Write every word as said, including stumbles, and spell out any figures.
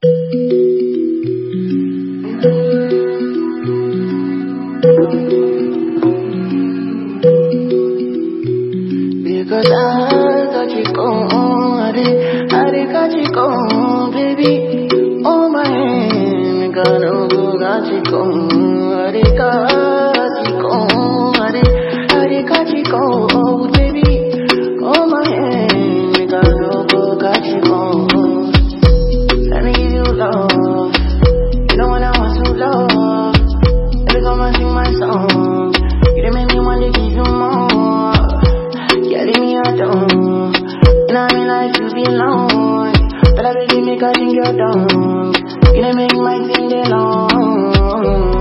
Because I got you gone, I did, I did got you gone, baby. Oh my hand, got no go, got you gone, I did got you gone, I did, I did got you gone, baby. Oh my hand, got no go, got you gone. Let me give you love, you know when I want to love. Every time I sing my song, you done make me want to give you more. Carry me out down, and I mean like you belong. But I really make I think you're dumb. You done make my thing day long.